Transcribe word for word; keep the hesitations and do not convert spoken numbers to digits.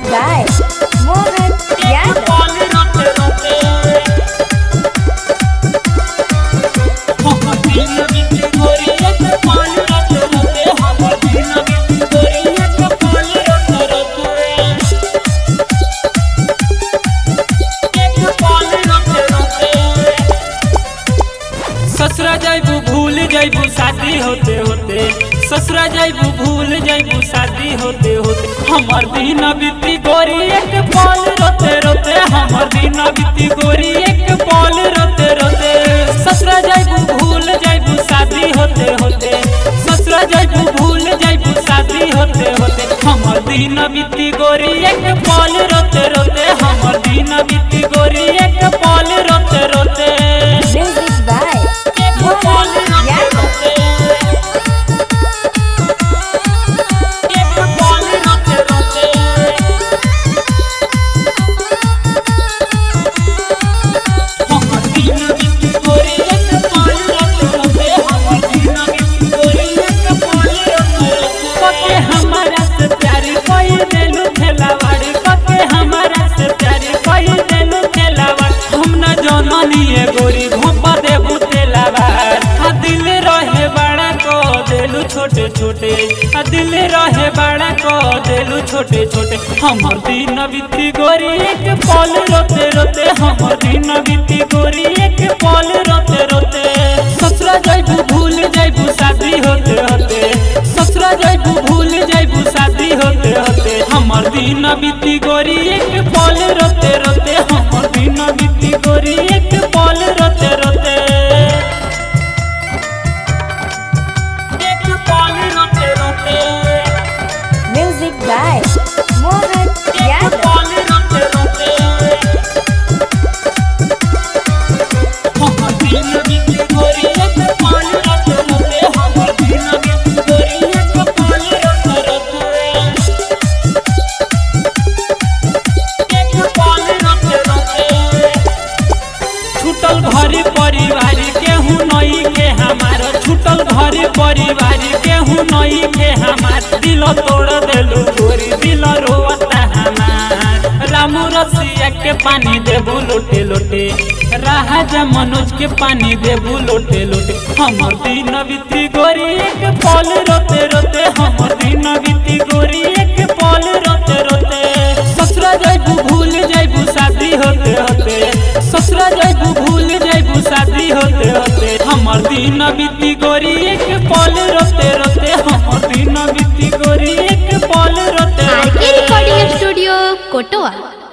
by Mohan Yadav. ससुरा जाइबू भूल जाइबू शादी होते होते ससुरा जाइबू भूल जाइबू शादी होते होते हमर दिन बीती गोरी एक पल रोते रोते हमर दिन बीती गोरी एक पल रोते रोते ससुरा जाइबू भूल जाइबू शादी होते होते ससुरा जाइबू भूल जाइबू शादी होते होते हमर दिन बीती गोरी एक पल रोते रोते हमर दिन बीती गोरी एक पल रोते रोते। Music by Mohan Yadav. गोरी भोपा दे बुतेलावार दिल रहे बड़ा को देलू छोटे छोटे दिल रहे बड़ा को देलू छोटे छोटे हमर दिन बीती गोरी एक पल रोते रोते हमर दिन बीती गोरी एक पल रोते रोते ससुरा जाइबू भूल जाइबू शादी होते होते ससुरा जाइबू भूल जाइबू शादी होते होते हमर दिन बीती गोरी एक पल रोते रोते हमर दिन बीती गोरी एक पल रोते रोते एक पल रोते रोते Music by Mohan Yadav. पल रोते रोते हमर दिन बीती गोरी एक पल रोते रोते हमर दिन बीती गोरी एक पल रोते रोते एक पल रोते रोते छूटल घर परिवार केहू नई के हमार छूटल घर परिवार केहू नई के हमार दिल तोड़ देलू गोरी दिल रोता हमार रामू रसिया के पानी देबू लोटे लोटे राजा मनोज के पानी देबू लोटे लोटे हमर दिन बीती गोरी एक पल रोते रोते हमर दिन बीती गोरी एक पल रोते रोते ससुरा जाइबू भूल जाइबू शादी होते होते ससुरा जाइबू भूल जाइबू शादी होते होते हमर दिन बीती गोरी एक पल रोते रोते हमर दिन बीती गोरी एक पल रोते आर के रोते। रिकॉर्डिंग स्टूडियो कोटवा।